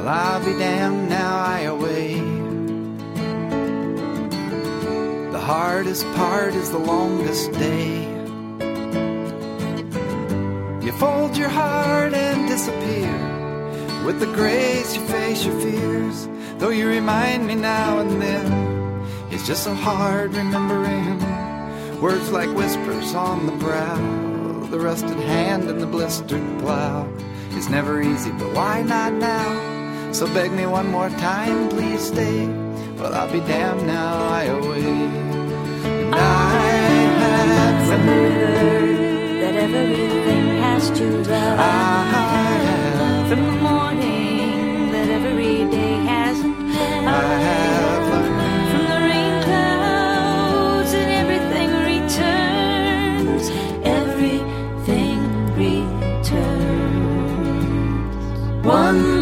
Well, I'll be damned, now I await. The hardest part is the longest day. You fold your heart and disappear. With the grace you face your fears. Though you remind me now and then, it's just so hard remembering. Words like whispers on the brow, the rusted hand and the blistered plow. It's never easy, but why not now? So beg me one more time, please stay. Well, I'll be damned, now I await. And I have remembered that everything has to love. From the morning that every day has an end. I have learned from the rain clouds and everything returns. Everything returns. One